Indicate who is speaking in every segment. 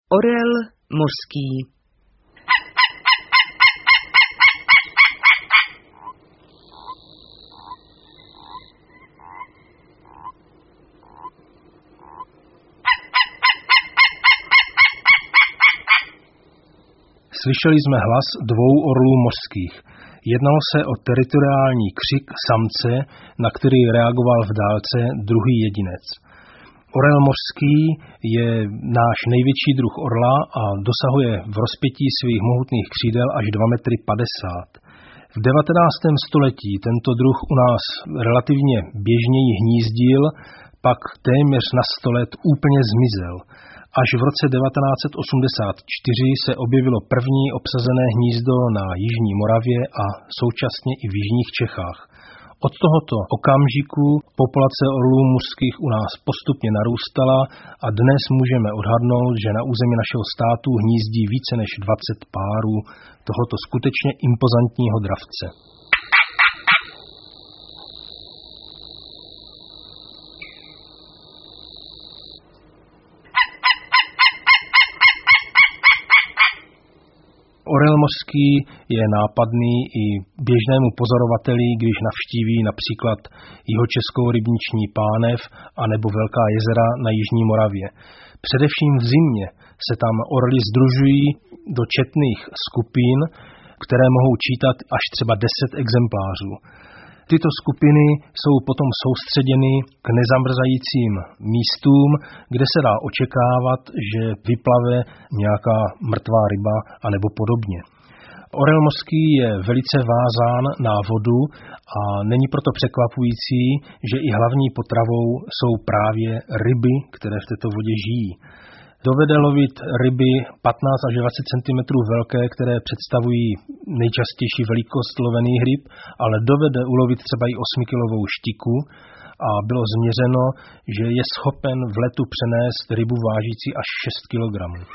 Speaker 1: Orel mořský.
Speaker 2: Slyšeli jsme hlas 2 orlů mořských. Jednalo se o teritoriální křik samce, na který reagoval v dálce druhý jedinec. Orel mořský je náš největší druh orla a dosahuje v rozpětí svých mohutných křídel až 2,50 metry. V 19. století tento druh u nás relativně běžněji hnízdil, pak téměř na 100 let úplně zmizel. Až v roce 1984 se objevilo první obsazené hnízdo na jižní Moravě a současně i v jižních Čechách. Od tohoto okamžiku populace orlů mořských u nás postupně narůstala a dnes můžeme odhadnout, že na území našeho státu hnízdí více než 20 párů tohoto skutečně impozantního dravce. Orel mořský je nápadný i běžnému pozorovateli, když navštíví například jihočeskou rybniční pánev anebo Velká jezera na jižní Moravě. Především v zimě se tam orly sdružují do četných skupin, které mohou čítat až třeba 10 exemplářů. Tyto skupiny jsou potom soustředěny k nezamrzajícím místům, kde se dá očekávat, že vyplave nějaká mrtvá ryba anebo podobně. Orel mořský je velice vázán na vodu a není proto překvapující, že i hlavní potravou jsou právě ryby, které v této vodě žijí. Dovede lovit ryby 15 až 20 cm velké, které představují nejčastější velikost lovených ryb, ale dovede ulovit třeba i 8kilovou štiku a bylo změřeno, že je schopen v letu přenést rybu vážící až 6 kg.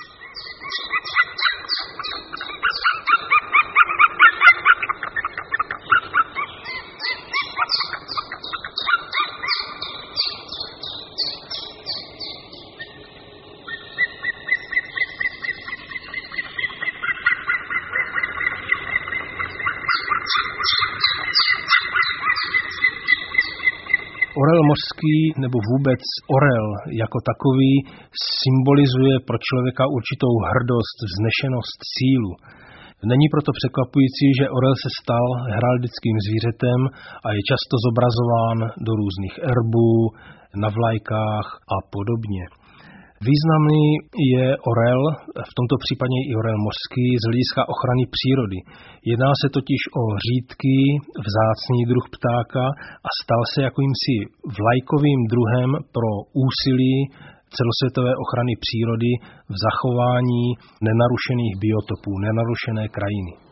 Speaker 2: Orel mořský nebo vůbec orel jako takový symbolizuje pro člověka určitou hrdost, vznešenost, sílu. Není proto překvapující, že orel se stal heraldickým zvířetem a je často zobrazován do různých erbů, na vlajkách a podobně. Významný je orel, v tomto případě i orel mořský, z hlediska ochrany přírody. Jedná se totiž o řídký, vzácný druh ptáka a stal se jakýmsi vlajkovým druhem pro úsilí celosvětové ochrany přírody v zachování nenarušených biotopů, nenarušené krajiny.